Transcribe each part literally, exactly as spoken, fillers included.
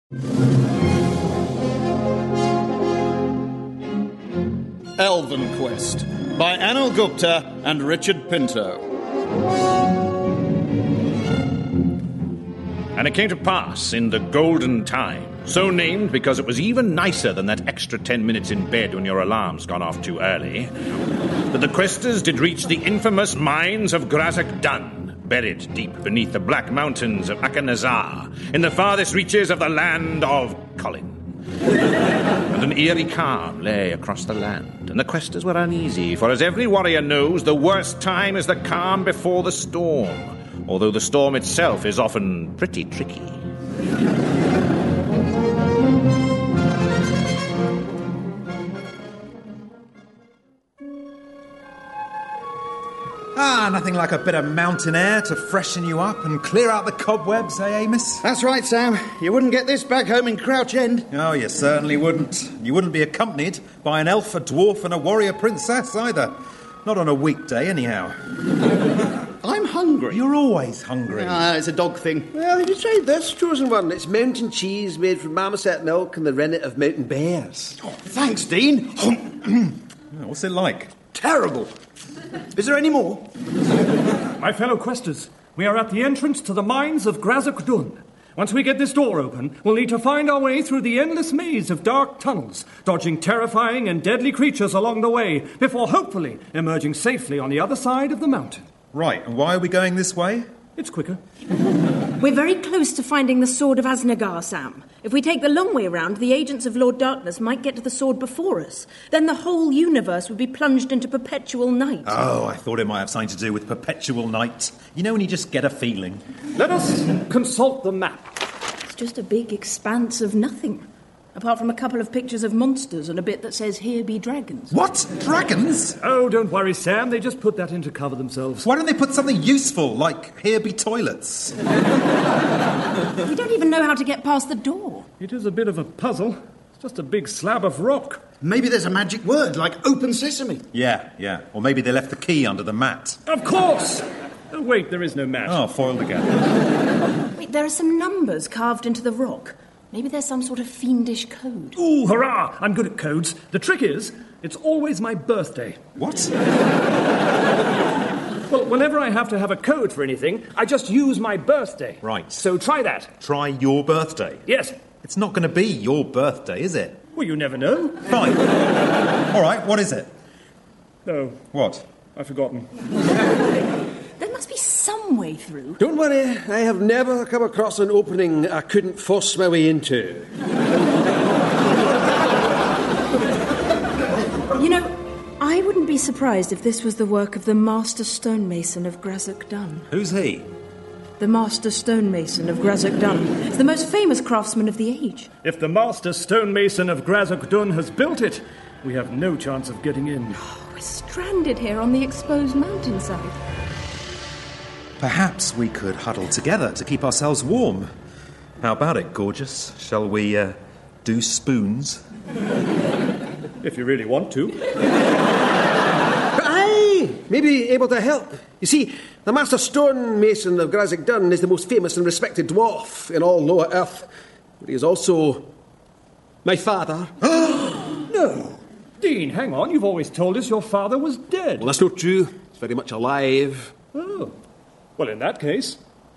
Elven Quest by Anil Gupta and Richard Pinto. And it came to pass in the golden time, so named because it was even nicer than that extra ten minutes in bed when your alarm's gone off too early, that the questers did reach the infamous mines of Grazak Dun, buried deep beneath the black mountains of Akanazar, in the farthest reaches of the land of Colin. And an eerie calm lay across the land, and the questers were uneasy, for as every warrior knows, the worst time is the calm before the storm, although the storm itself is often pretty tricky. Ah, nothing like a bit of mountain air to freshen you up and clear out the cobwebs, eh, Amos? That's right, Sam. You wouldn't get this back home in Crouch End. Oh, you certainly wouldn't. You wouldn't be accompanied by an elf, a dwarf and a warrior princess either. Not on a weekday, anyhow. I'm hungry. You're always hungry. Ah, it's a dog thing. Well, have you tried this, chosen one? It's mountain cheese made from marmoset milk and the rennet of mountain bears. Oh, thanks, Dean. What's it like? Terrible. Is there any more? My fellow questers, we are at the entrance to the mines of Grazak Dun. Once we get this door open, we'll need to find our way through the endless maze of dark tunnels, dodging terrifying and deadly creatures along the way, before hopefully emerging safely on the other side of the mountain. Right, and why are we going this way? It's quicker. We're very close to finding the Sword of Asnagar, Sam. If we take the long way round, the agents of Lord Darkness might get to the sword before us. Then the whole universe would be plunged into perpetual night. Oh, I thought it might have something to do with perpetual night. You know when you just get a feeling. Let us consult the map. It's just a big expanse of nothing. Apart from a couple of pictures of monsters and a bit that says, "Here be dragons." What? Dragons? Oh, don't worry, Sam. They just put that in to cover themselves. Why don't they put something useful, like, "Here be toilets"? We don't even know how to get past the door. It is a bit of a puzzle. It's just a big slab of rock. Maybe there's a magic word, like open sesame. Yeah, yeah. Or maybe they left the key under the mat. Of course! Oh, wait, there is no mat. Oh, foiled again. Wait, there are some numbers carved into the rock. Maybe there's some sort of fiendish code. Ooh, hurrah! I'm good at codes. The trick is, it's always my birthday. What? Well, whenever I have to have a code for anything, I just use my birthday. Right. So try that. Try your birthday? Yes. It's not going to be your birthday, is it? Well, you never know. Fine. All right, what is it? No. What? I've forgotten. There must be some way through. Don't worry, I have never come across an opening I couldn't force my way into. You know, I wouldn't be surprised if this was the work of the Master Stonemason of Grazak Dun. Who's he? The Master Stonemason of Grazak Dun. It's the most famous craftsman of the age. If the Master Stonemason of Grazak Dun has built it, we have no chance of getting in. Oh, we're stranded here on the exposed mountainside. Perhaps we could huddle together to keep ourselves warm. How about it, gorgeous? Shall we, uh, do spoons? If you really want to. But I may be able to help. You see, the Master Stonemason of Grazak Dun is the most famous and respected dwarf in all Lower Earth. But he is also my father. No. Dean, hang on. You've always told us your father was dead. Well, that's not true. He's very much alive. Oh. Well, in that case...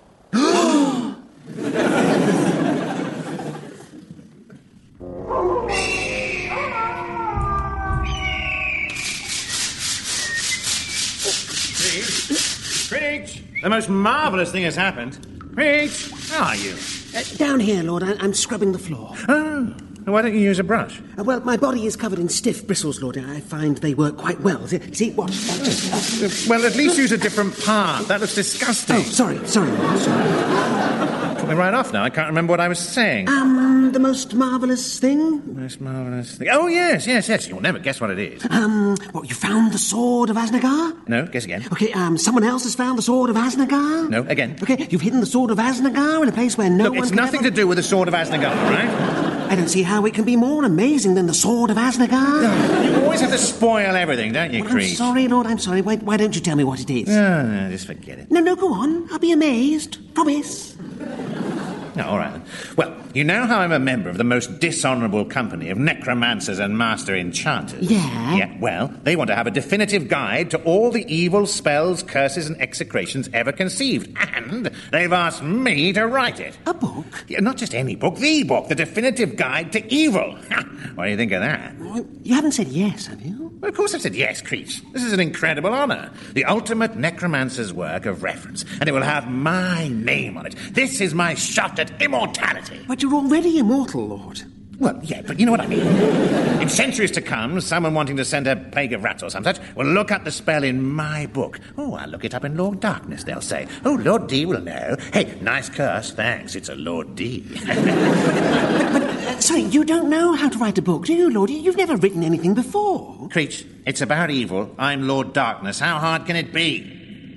Preach! The most marvellous thing has happened. Preach! How are you? Uh, down here, Lord. I- I'm scrubbing the floor. Oh, why don't you use a brush? Uh, well, my body is covered in stiff bristles, Lord. I find they work quite well. See, see watch. watch. Well, at least use a different part. That looks disgusting. Oh, sorry, sorry, Lord, sorry. Took me right off now. I can't remember what I was saying. Um, the most marvellous thing? Most marvellous thing. Oh, yes, yes, yes. You'll never guess what it is. Um, what, you found the Sword of Asnagar? No, guess again. Okay, um, someone else has found the Sword of Asnagar? No, again. Okay, you've hidden the Sword of Asnagar in a place where no Look, one it's can nothing ever... to do with the Sword of Asnagar, right? I don't see how it can be more amazing than the Sword of Asnagar. You always have to spoil everything, don't you, Well, Creed? I'm sorry, Lord, I'm sorry. Why, why don't you tell me what it is? No, no, just forget it. No, no, go on. I'll be amazed. Promise. Oh, all right then. Well, you know how I'm a member of the most dishonourable company of necromancers and master enchanters? Yeah? Yeah, well, they want to have a definitive guide to all the evil spells, curses and execrations ever conceived. And they've asked me to write it. A book? Yeah, not just any book, the book, the definitive guide to evil. What do you think of that? Well, you haven't said yes, have you? Well, of course I've said yes, Creech. This is an incredible honour. The ultimate necromancer's work of reference. And it will have my name on it. This is my shot at immortality. But you're already immortal, Lord. Well, yeah, but you know what I mean. In centuries to come, someone wanting to send a plague of rats or some such will look up the spell in my book. Oh, I'll look it up in Lord Darkness, they'll say. Oh, Lord D will know. Hey, nice curse, thanks, it's a Lord D. but, but uh, sorry, you don't know how to write a book, do you, Lord? You've never written anything before. Creech, it's about evil. I'm Lord Darkness. How hard can it be?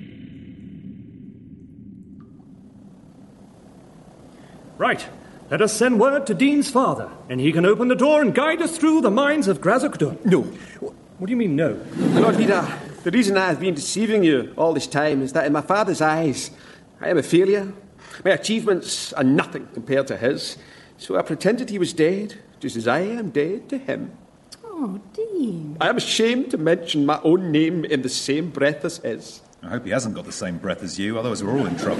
Right. Let us send word to Dean's father, and he can open the door and guide us through the mines of Grazok Dun. No. What do you mean, no? Lord Vida, the reason I have been deceiving you all this time is that in my father's eyes, I am a failure. My achievements are nothing compared to his. So I pretended he was dead, just as I am dead to him. Oh, Dean. I am ashamed to mention my own name in the same breath as his. I hope he hasn't got the same breath as you, otherwise we're all in trouble.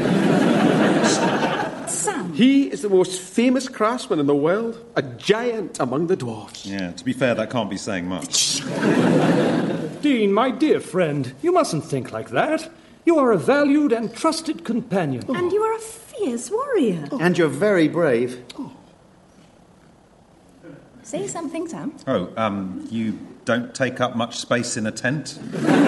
Sam. He is the most famous craftsman in the world, a giant among the dwarfs. Yeah, to be fair, that can't be saying much. Dean, my dear friend, you mustn't think like that. You are a valued and trusted companion. And you are a fierce warrior. And you're very brave. Say something, Sam. Oh, um, you don't take up much space in a tent?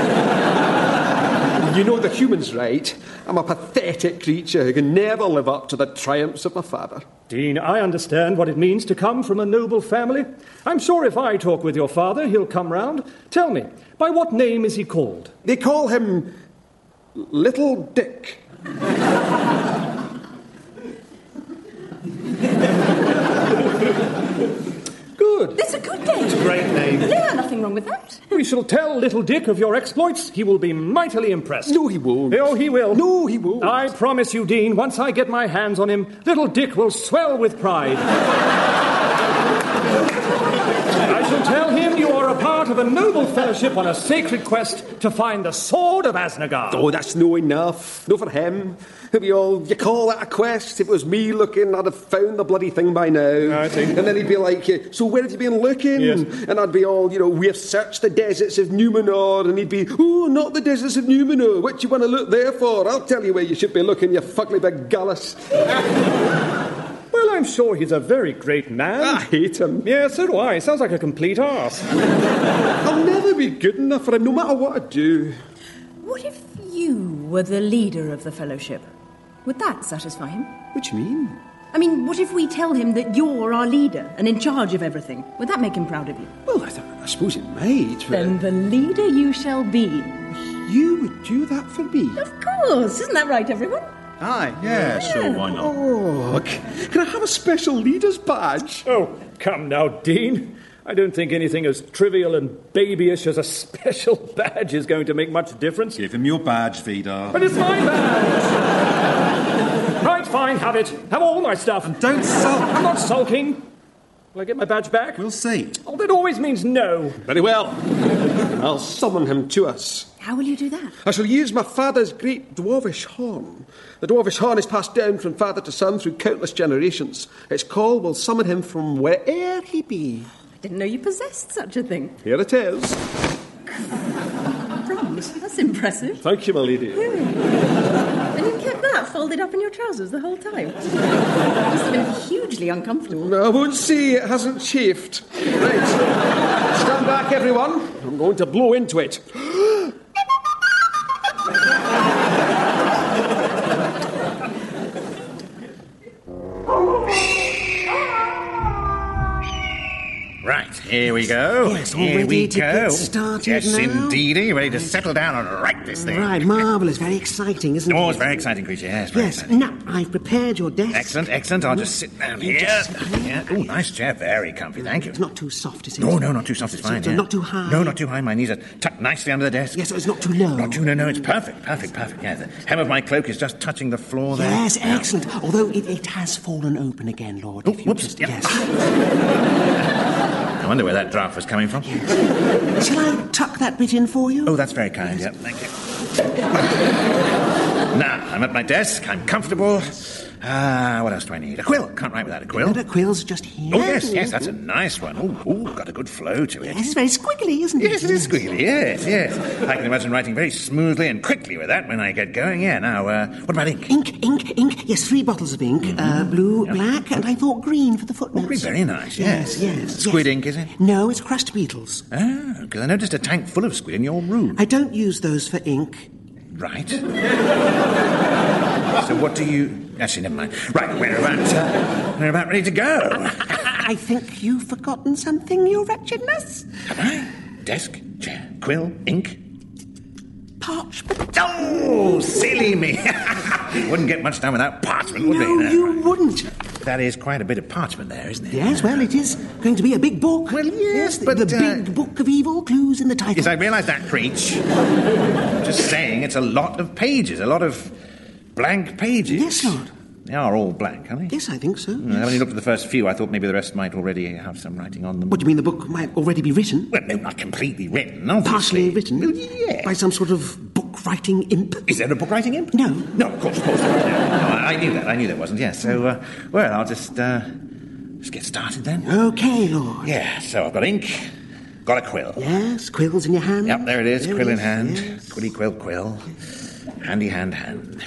You know the human's right. I'm a pathetic creature who can never live up to the triumphs of my father. Dean, I understand what it means to come from a noble family. I'm sure if I talk with your father, he'll come round. Tell me, by what name is he called? They call him Little Dick. Good. It's a good name. It's a great name. Yeah, nothing wrong with that. We shall tell little Dick of your exploits. He will be mightily impressed. No, he won't. Oh, he will. No, he won't. I promise you, Dean, once I get my hands on him, little Dick will swell with pride. I shall tell him you are a part of a noble fellowship on a sacred quest to find the sword of Asnagar. Oh, that's no enough. No for him. He'll be all, you call that a quest? If it was me looking, I'd have found the bloody thing by now. I think. And then he'd be like, so where have you been looking? Yes. And I'd be all, you know, we have searched the deserts of Numenor. And he'd be, oh, not the deserts of Numenor. What do you want to look there for? I'll tell you where you should be looking, you fugly big gallus. Well, I'm sure he's a very great man. I hate him. Yeah, so do I. Sounds like a complete arse. I'll never be good enough for him, no matter what I do. What if you were the leader of the fellowship? Would that satisfy him? What do you mean? I mean, what if we tell him that you're our leader and in charge of everything? Would that make him proud of you? Well, I, th- I suppose it might. But Then the leader you shall be. you would do that for me? Of course. Isn't that right, everyone? Aye. Yeah, sure, why not? Oh, c- can I have a special leader's badge? Oh, come now, Dean. I don't think anything as trivial and babyish as a special badge is going to make much difference. Give him your badge, Vidar. But it's my badge! Right, fine, have it. Have all my stuff. Don't sulk. I'm not sulking. Will I get my badge back? We'll see. Oh, that always means no. Very well. I'll summon him to us. How will you do that? I shall use my father's great dwarvish horn. The dwarvish horn is passed down from father to son through countless generations. Its call will summon him from where'er he be. I didn't know you possessed such a thing. Here it is. Drums. That's impressive. Thank you, my lady. And you kept that folded up in your trousers the whole time. It must have been hugely uncomfortable. I won't say it hasn't chafed. Right. Stand back, everyone. I'm going to blow into it. Right, here we go. Yes, all here ready we to go. get started yes, now? indeed. Are you ready to settle down and write this thing? Right, marvellous. Very exciting, isn't it? Oh, it's very exciting, creature. Yes, very Yes, exciting. now, I've prepared your desk. Excellent, excellent. I'll just sit down You here. just sit there. Yeah. Oh, nice chair. Very comfy. Thank you. It's not too soft, is it? No, no, not too soft. It's So- fine. so yeah. not too high? No, not too high. My knees are tucked nicely under the desk. Yes, so it's not too low. Not too, no, no. It's perfect, perfect, perfect. Yeah, the hem of my cloak is just touching the floor there. Yes, excellent. Although it, it has fallen open again, Lord. Oh, if you whoops. just- Yep. Yes. I wonder where that draft was coming from. Shall I tuck that bit in for you? Oh, that's very kind. Yep, thank you. Now, I'm at my desk. I'm comfortable. Ah, what else do I need? A quill. Can't write without a quill. The quill's just here. Oh, yes, yes, that's a nice one. Oh, oh, got a good flow to it. Yes, it's very squiggly, isn't it? Yes, it is squiggly, yes, yes. I can imagine writing very smoothly and quickly with that when I get going. Yeah, now, uh, what about ink? Ink, ink, ink. Yes, three bottles of ink. Uh, blue, Yep. black, and I thought green for the footnotes. Oh, green, very nice, yes. Yes, yes. Squid yes. ink, is it? No, it's crushed beetles. Ah, because I noticed a tank full of squid in your room. I don't use those for ink. Right. So what do you... Actually, never mind. Right, we're about, uh, we're about ready to go. I think you've forgotten something, your wretchedness. Have I? Desk, chair, quill, ink. Parchment. Oh, silly me. Wouldn't get much done without parchment, would No, we? you wouldn't. That is quite a bit of parchment there, isn't it? Yes, well, it is going to be a big book. Well, yes, the, but, the uh, big book of evil clues in the title. Yes, I realise that, Preach. I'm just saying, it's a lot of pages, a lot of blank pages. Yes, Lord. They are all blank, aren't they? Yes, I think so. Hmm, I only looked at the first few. I thought maybe the rest might already have some writing on them. What do you mean, the book might already be written? Well, no, not completely written, obviously. Partially written? Well, yeah. By some sort of book-writing imp? Is there a book writing imp? No. No, of course, of course. No, no, I, I knew that. I knew there wasn't, yes. So, uh, well, I'll just, uh, just get started then. Okay, Lord. Yeah, so I've got ink, got a quill. Yes, quills in your hand. Yep, there it is, There quill it in is, hand. yes. Quilly, quill, quill. Handy hand, hand.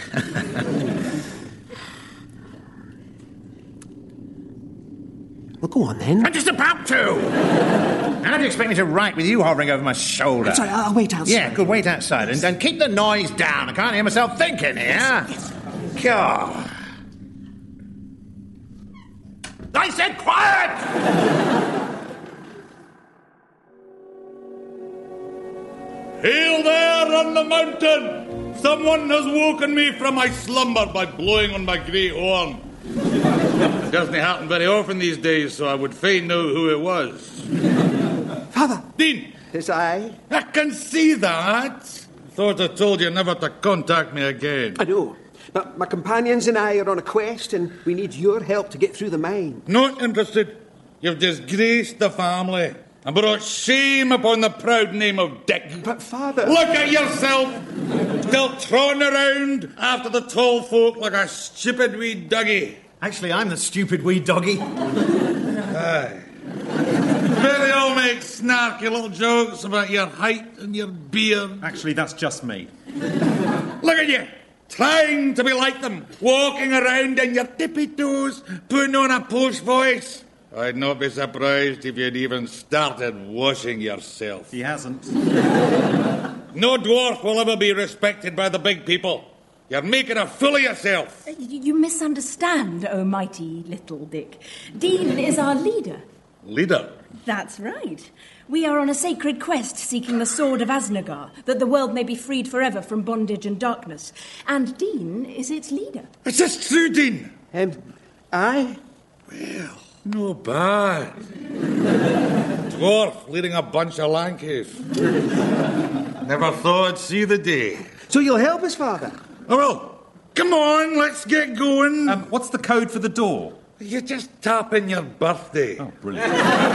Well, go on then. I'm just about to! How do you expect me to write with you hovering over my shoulder? I'm sorry, I'll, I'll wait outside. Yeah, good, wait outside. And, and keep the noise down. I can't hear myself thinking here. Yes, God. I said quiet! Hail there on the mountain! Someone has woken me from my slumber by blowing on my great horn. It doesn't happen very often these days, so I would fain know who it was. Father. Dean! It's I. I can see that. Thought I told you never to contact me again. I know. But my companions and I are on a quest, and we need your help to get through the mine. Not interested. You've disgraced the family and brought shame upon the proud name of Dick. But, Father... Look at yourself! Still trotting around after the tall folk like a stupid wee doggy. Actually, I'm the stupid wee doggy. Aye. Bet they all make snarky little jokes about your height and your beard. Actually, that's just me. Look at you, trying to be like them, walking around in your tippy toes, putting on a posh voice. I'd not be surprised if you'd even started washing yourself. He hasn't. No dwarf will ever be respected by the big people. You're making a fool of yourself. You, you misunderstand, oh mighty little Dick. Dean is our leader. Leader? That's right. We are on a sacred quest seeking the sword of Asnagar, that the world may be freed forever from bondage and darkness. And Dean is its leader. Is this true, Dean? Um, I? Well, no bad. Dwarf leading a bunch of Lankies. Never thought I'd see the day. So you'll help us, Father? Oh, well, come on, let's get going. Um, what's the code for the door? You just tap in your birthday. Oh, brilliant.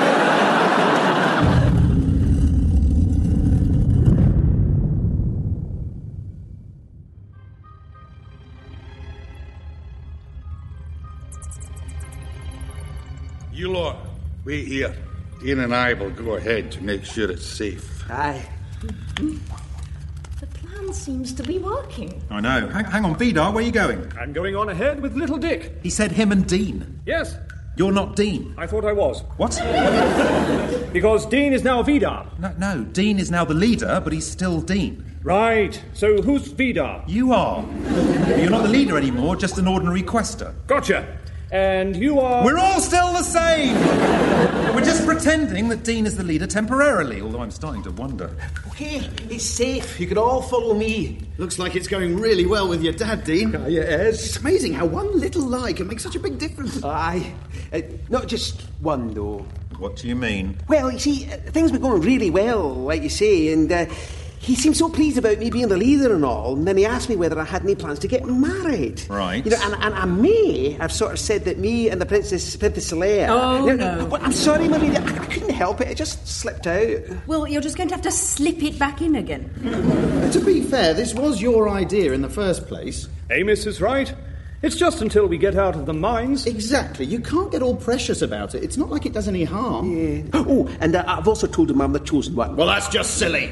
You lot, wait here. Dean and I will go ahead to make sure it's safe. Aye. The plan seems to be working. I know. Hang, hang on, Vidar, where are you going? I'm going on ahead with little Dick. He said him and Dean. Yes, You're not Dean. I thought I was. What? Because Dean is now Vidar. No, no, Dean is now the leader, but he's still Dean. Right, so who's Vidar? You are. You're not the leader anymore, just an ordinary quester. Gotcha. And you are... We're all still the same! We're just pretending that Dean is the leader temporarily, although I'm starting to wonder. Okay, it's safe. You can all follow me. Looks like it's going really well with your dad, Dean. Aye, it is. It's amazing how one little lie can make such a big difference. Aye. Uh, not just one, though. What do you mean? Well, you see, uh, things were going really well, like you say, and uh, he seemed so pleased about me being the leader and all, and then he asked me whether I had any plans to get married. Right. You know, and, and I may have sort of said that me and the Princess Penthesilea... Oh, you no. Well, I'm sorry, Maria, I, I couldn't help it. It just slipped out. Well, you're just going to have to slip it back in again. To be fair, this was your idea in the first place. Amos is right. It's just until we get out of the mines. Exactly. You can't get all precious about it. It's not like it does any harm. Yeah. Oh, and uh, I've also told him I'm the chosen one. Well, that's just silly.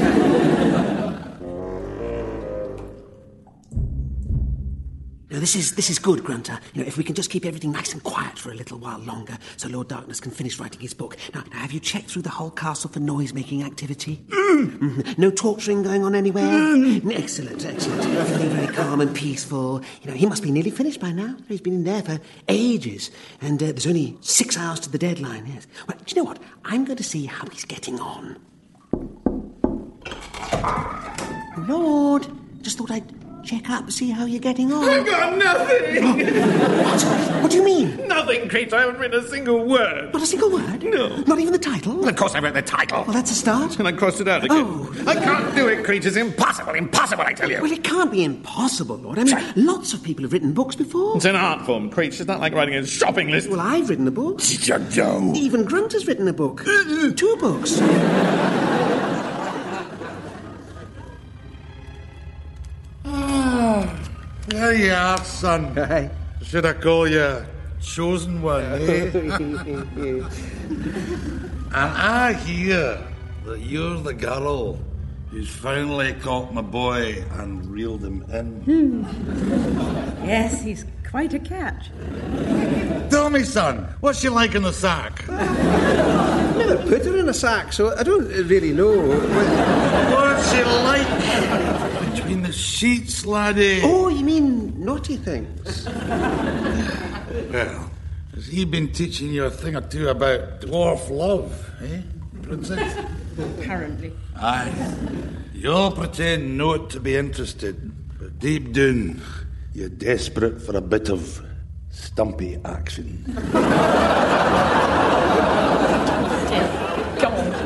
Now, this is this is good, Grunter. You know, if we can just keep everything nice and quiet for a little while longer, so Lord Darkness can finish writing his book. Now, now have you checked through the whole castle for noise-making activity? Mm. Mm-hmm. No torturing going on anywhere? Mm. Excellent, excellent. Everything very calm and peaceful. You know, he must be nearly finished by now. He's been in there for ages, and uh, there's only six hours to the deadline. Yes. Well, do you know what? I'm going to see how he's getting on. Lord, just thought I'd check up, see how you're getting on. I've got nothing! Oh. What? What do you mean? Nothing, Creech. I haven't written a single word. Not a single word? No. Not even the title? Well, of course I wrote the title. Well, that's a start. And I crossed it out again. Oh. I can't do it, Creech. It's impossible. Impossible, I tell you. Well, it can't be impossible, Lord. I mean, lots of people have written books before. It's an art form, Creech. It's not like writing a shopping list. Well, I've written a book. Joe. Even Grunter's written a book. Two books. There you are, son. Aye. Should I call you chosen one, eh? And I hear that you're the girl who's finally caught my boy and reeled him in. Yes, he's quite a catch. Tell me, son, what's she like in the sack? Never put her in a sack, so I don't really know. What's she like between the sheets, laddie? Oh, you mean naughty things? Well, has he been teaching you a thing or two about dwarf love, eh, Princess? Apparently. Aye. You'll pretend not to be interested, but deep down, you're desperate for a bit of stumpy action. Come on.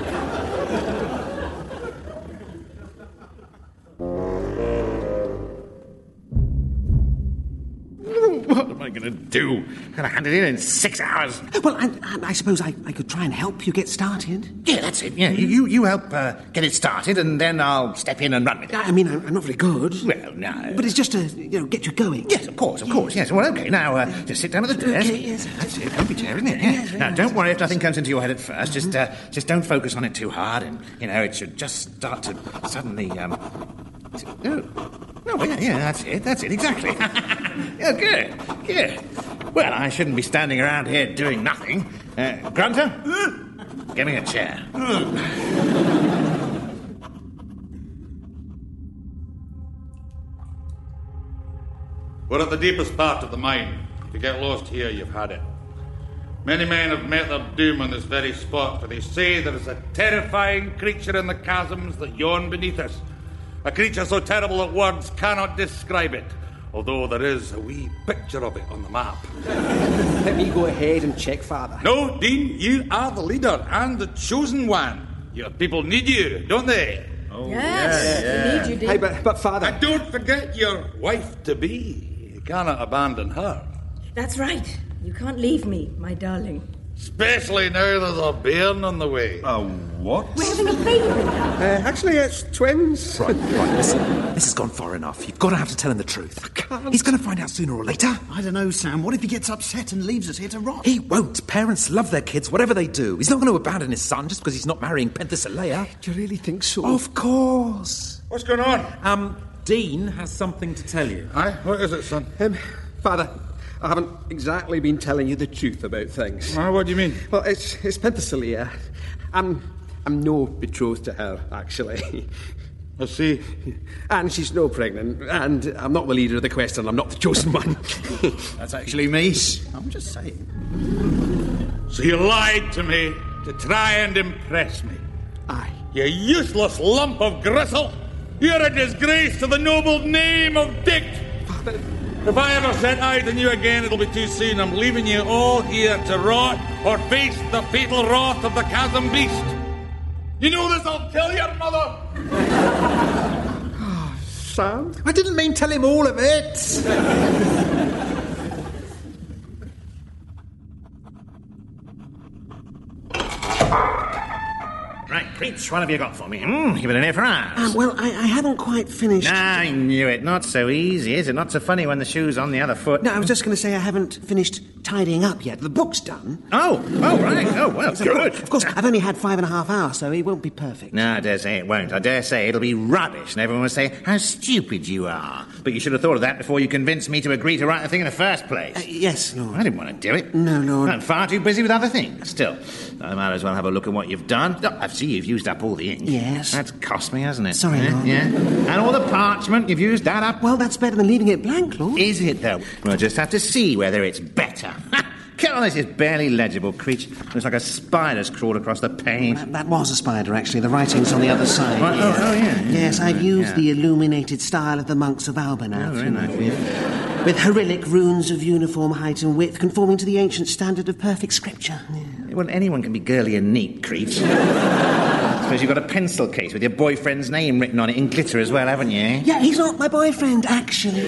What am I going to do? I'm going to hand it in in six hours. Well, I, I, I suppose I, I could try and help you get started. Yeah, that's it. Yeah, you, you, you help uh, get it started, and then I'll step in and run with it. I mean, I'm, I'm not very good. Well, no. But it's just to, you know, get you going. Yes, of course, of course, yes. Well, OK, now, uh, just sit down at the desk. Okay, yes. That's it, comfy chair, isn't it? Yeah. Yes, Now, yes. don't worry if nothing comes into your head at first. Just, uh, just don't focus on it too hard, and, you know, it should just start to suddenly, um... No, no, yeah, yeah, that's it, that's it, exactly. Yeah, good, good. Well, I shouldn't be standing around here doing nothing. Uh, Grunter, give me a chair. We're at the deepest part of the mine. If you get lost here, you've had it. Many men have met their doom on this very spot, for they say there is a terrifying creature in the chasms that yawn beneath us. A creature so terrible that words cannot describe it, although there is a wee picture of it on the map. Let me go ahead and check, Father. No, Dean, you are the leader and the chosen one. Your people need you, don't they? Oh, Yes, yeah, we yeah. need you, dear. Hey, but, but Father... And don't forget your wife-to-be. You cannot abandon her. That's right. You can't leave me, my darling. Especially now there's a bairn on the way. Oh, what? We're having a baby. Uh, actually, it's twins. Right, right, listen. This has gone far enough. You've got to have to tell him the truth. I can't. He's going to find out sooner or later. I don't know, Sam. What if he gets upset and leaves us here to rot? He won't. Parents love their kids, whatever they do. He's not going to abandon his son just because he's not marrying Penthesilea. Do you really think so? Of course. What's going on? Um, Dean has something to tell you. Aye, what is it, son? Um, Father, I haven't exactly been telling you the truth about things. Ah, what do you mean? Well, it's, it's Penthesilea. I'm, I'm no betrothed to her, actually. I see. And she's no pregnant, and I'm not the leader of the quest, and I'm not the chosen one. That's actually me. I'm just saying. So you lied to me to try and impress me. Aye. You useless lump of gristle! You're a disgrace to the noble name of Dick! Father... If I ever set eyes on you again, it'll be too soon. I'm leaving you all here to rot or face the fatal wrath of the chasm beast. You know this, I'll tell your mother! Oh, Sam? I didn't mean tell him all of it. Right, Creech, what have you got for me? Hmm? You've been in here for hours. Um, well, I, I haven't quite finished. I knew it. Not so easy, is it? Not so funny when the shoe's on the other foot. No, I was just going to say I haven't finished tidying up yet. The book's done. Oh, oh, right. Oh, well, So, good. Of course, I've only had five and a half hours, so it won't be perfect. No, I dare say it won't. I dare say it'll be rubbish, and everyone will say how stupid you are. But you should have thought of that before you convinced me to agree to write the thing in the first place. Uh, yes, Lord. I didn't want to do it. No, Lord. I'm far too busy with other things. Still, I might as well have a look at what you've done. Oh, I see you've used up all the ink. Yes. That's cost me, hasn't it? Sorry, yeah, Lord. Yeah. And all the parchment, you've used that up. Well, that's better than leaving it blank, Lord. Is it, though? We'll just have to see whether it's better. Come on, this is barely legible, Creech. Looks like a spider's crawled across the page. That, that was a spider, actually. The writing's on the other side. What? Oh, oh, yeah, yeah. Yes, I've used Yeah. the illuminated style of the monks of Albernath. Oh, very you know, nice. with, with Cyrillic runes of uniform height and width, conforming to the ancient standard of perfect scripture. Yeah. Well, anyone can be girly and neat, Creech. Suppose you've got a pencil case with your boyfriend's name written on it in glitter as well, haven't you? Yeah, he's not my boyfriend, actually.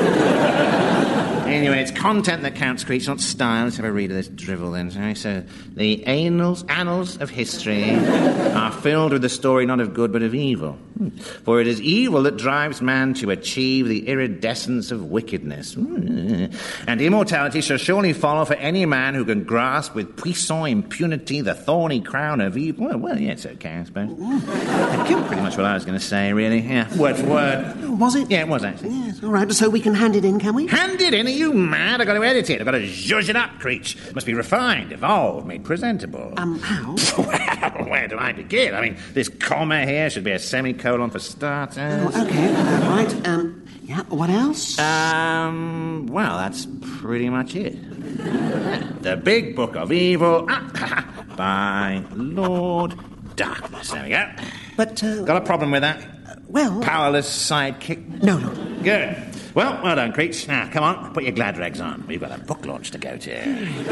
Anyway, it's content that counts, Creech, not style. Let's have a read of this drivel then, shall we? So, the annals, annals of history are filled with the story not of good but of evil. Hmm. For it is evil that drives man to achieve the iridescence of wickedness. Hmm. And immortality shall surely follow for any man who can grasp with puissant impunity the thorny crown of evil. Well, well yeah, it's okay, I suppose. That killed pretty much what I was going to say, really. Yeah, word for word. Was it? Yeah, it was, actually. Yes, all right, so we can hand it in, can we? Hand it in? Are you mad? I've got to edit it. I've got to zhuzh it up, Creech. It must be refined, evolved, made presentable. Um, how? Well, where do I begin? I mean, this comma here should be a semicolon for starters. Oh, okay, uh, right. Um, yeah, what else? Um, well, that's pretty much it. The Big Book of Evil ah, by Lord Darkness. There we go. But, uh... Got a problem with that? Well... Powerless sidekick? No, no. Good. Well, well done, Creech. Now, come on, put your glad rags on. We've got a book launch to go to.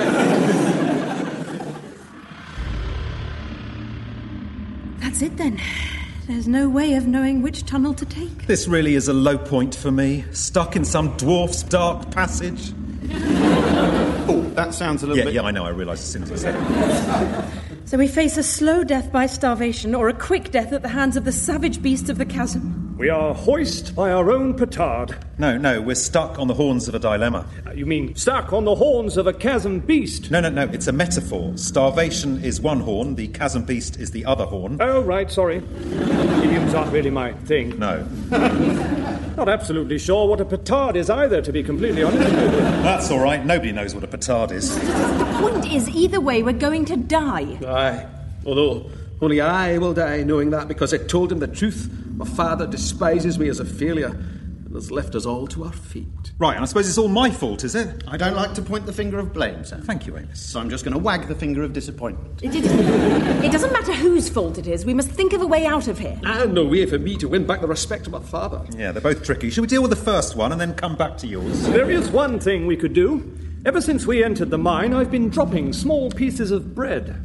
That's it then. There's no way of knowing which tunnel to take. This really is a low point for me. Stuck in some dwarf's dark passage. Oh, that sounds a little Yeah, bit... yeah, I know, I realise as soon as you said it. So we face a slow death by starvation or a quick death at the hands of the savage beasts of the chasm. We are hoist by our own petard. No, no, we're stuck on the horns of a dilemma. Uh, you mean stuck on the horns of a chasm beast? No, no, no, it's a metaphor. Starvation is one horn, the chasm beast is the other horn. Oh, right, sorry. Idioms aren't really my thing. No. Not absolutely sure what a petard is either, to be completely honest. That's all right, nobody knows what a petard is. The point is, either way, we're going to die. Aye. Although only I will die knowing that because I told him the truth. My father despises me as a failure and has left us all to our fate. Right, and I suppose it's all my fault, is it? I don't like to point the finger of blame, sir. Thank you, Amos. So I'm just going to wag the finger of disappointment. It, it, it doesn't matter whose fault it is. We must think of a way out of here. And no way for me to win back the respect of my father. Yeah, they're both tricky. Should we deal with the first one and then come back to yours? There is one thing we could do. Ever since we entered the mine, I've been dropping small pieces of bread.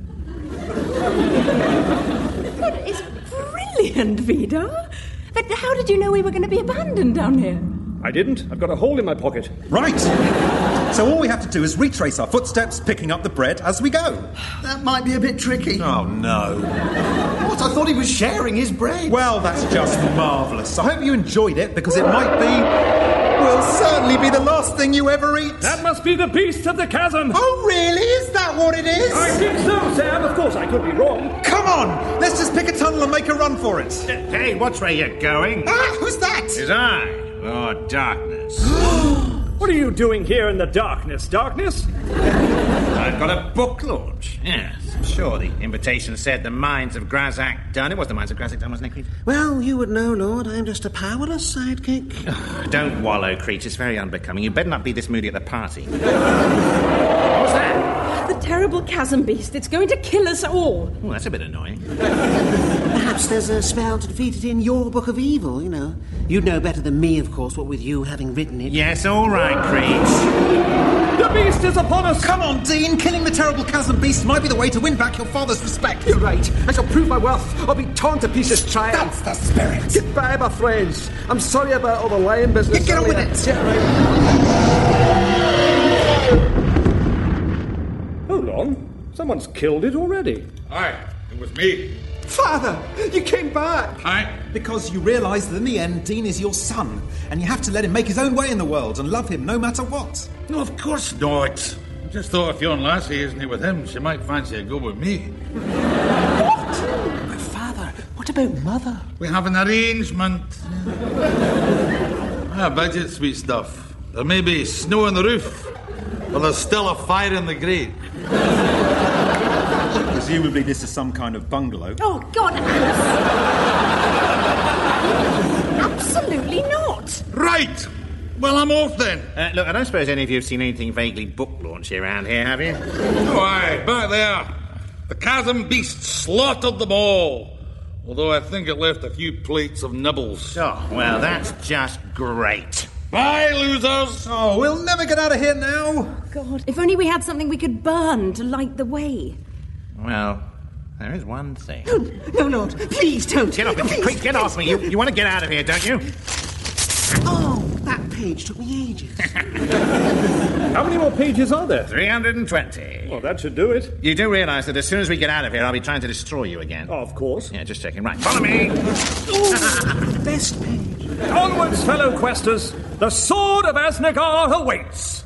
That is brilliant, Vida. But how did you know we were going to be abandoned down here? I didn't. I've got a hole in my pocket. Right. So all we have to do is retrace our footsteps, picking up the bread as we go. That might be a bit tricky. Oh, no. What? I thought he was sharing his bread. Well, that's just marvellous. I hope you enjoyed it, because it might be... will certainly be the last thing you ever eat. That must be the beast of the chasm. Oh, really? Is that what it is? I think so, Sam. Of course, I could be wrong. Come on! Let's just pick a tunnel and make a run for it. Hey, watch where you're going. Ah, who's that? It's I, Lord Darkness. What are you doing here in the darkness, Darkness? I'm I've got a book launch. Yes, I'm sure the invitation said the Mines of Grazak Dun. It was the Mines of Grazak Dun, wasn't it, Creech? Well, you would know, Lord. I'm just a powerless sidekick. Oh, don't wallow, Creech. It's very unbecoming. You better not be this moody at the party. What's that? The terrible chasm beast. It's going to kill us all. Oh, that's a bit annoying. Perhaps there's a spell to defeat it in your Book of Evil, you know. You'd know better than me, of course, what with you having written it. Yes, all right, Creech. The beast is upon us! Come on, Dean! Killing the terrible chasm beast might be the way to win back your father's respect. You're right. I shall prove my worth. I'll be torn to pieces trying. That's the spirit. Goodbye, my friends. I'm sorry about all the lion business. Get on with earlier. it. Yeah, right. Hold on. Someone's killed it already. Aye, it was me. Father, you came back. Aye. Because you realise that in the end, Dean is your son, and you have to let him make his own way in the world and love him no matter what. No, of course not. I just thought if yon lassie isn't with him, she might fancy a go with me. But, Father, what about Mother? We have an arrangement. Ah, budget, sweet stuff. There may be snow on the roof, but there's still a fire in the grate. Presumably this is some kind of bungalow. Oh, God, Alice! Absolutely not! Right! Well, I'm off then. Uh, look, I don't suppose any of you have seen anything vaguely book launchy around here, have you? Oh, aye, back there. The chasm beast slaughtered them all. Although I think it left a few plates of nibbles. Oh, well, that's just great. Bye, losers! Oh, we'll never get out of here now. God, if only we had something we could burn to light the way. Well, there is one thing. No, Lord, please don't. Get off me, Please, quick, get please. off me. You, you want to get out of here, don't you? Oh, that page took me ages. How many more pages are there? three hundred twenty. Well, that should do it. You do realise that as soon as we get out of here, I'll be trying to destroy you again. Oh, of course. Yeah, just checking. Right, follow me. Ooh, best page. Onwards, fellow questers. The sword of Asnagar awaits.